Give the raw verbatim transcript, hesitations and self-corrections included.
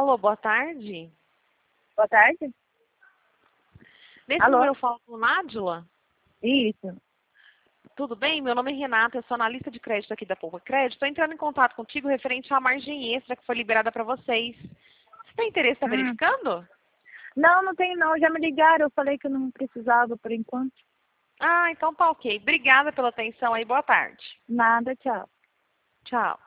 Alô, boa tarde. Boa tarde. Nesse Alô? número eu falo com Nádila. Isso. Tudo bem? Meu nome é Renata, eu sou analista de crédito aqui da Poupa Crédito. Estou entrando em contato contigo referente à margem extra que foi liberada para vocês. Você tem interesse, está Hum. verificando? Não, não tem não. Já me ligaram. Eu falei que eu não precisava por enquanto. Ah, então tá ok. Obrigada pela atenção aí. Boa tarde. Nada, tchau. Tchau.